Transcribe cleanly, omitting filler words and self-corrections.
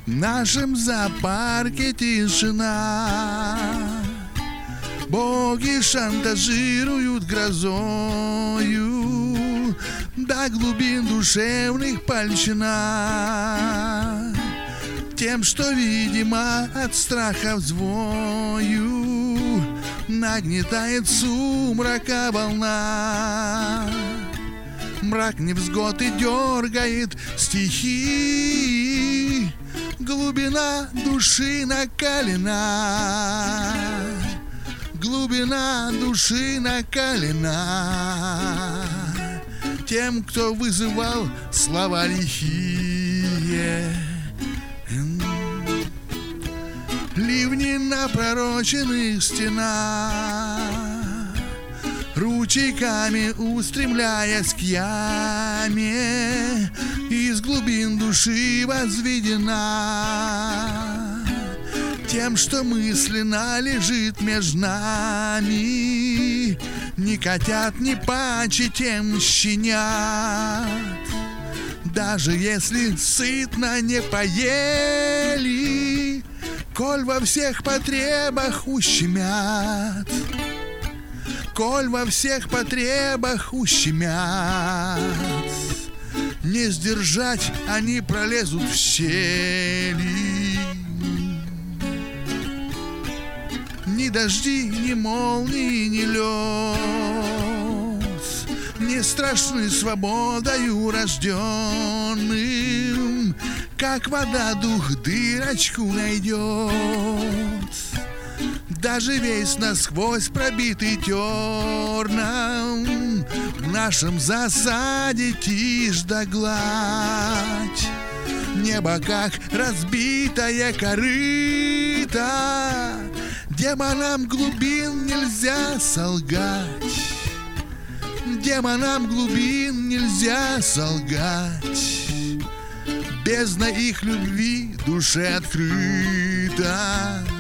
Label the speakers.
Speaker 1: В нашем зоопарке тишина. Боги шантажируют грозою до глубин душевных польщена. Тем, что, видимо, от страха взвою нагнетает сумрака волна. Мрак невзгоды дергает стихи, глубина души накалена. Глубина души накалена тем, кто вызывал слова лихие. Ливни на пророченных стенах, ручейками устремляясь к яме, из глубин души возведена. Тем, что мысленно лежит между нами, ни котят, ни пачи, тем щенят. Даже если сытно не поели, коль во всех потребах ущемят, коль во всех потребах ущемят, не сдержать они пролезут в щели. Ни дожди, ни молнии, ни лед не страшны свободою рожденным, как вода дух дырочку найдет. Даже весь насквозь пробитый терном, в нашем засаде тишь да гладь. Небо, как разбитая корыта, демонам глубин нельзя солгать. Демонам глубин нельзя солгать. Бездна их любви душе открыта.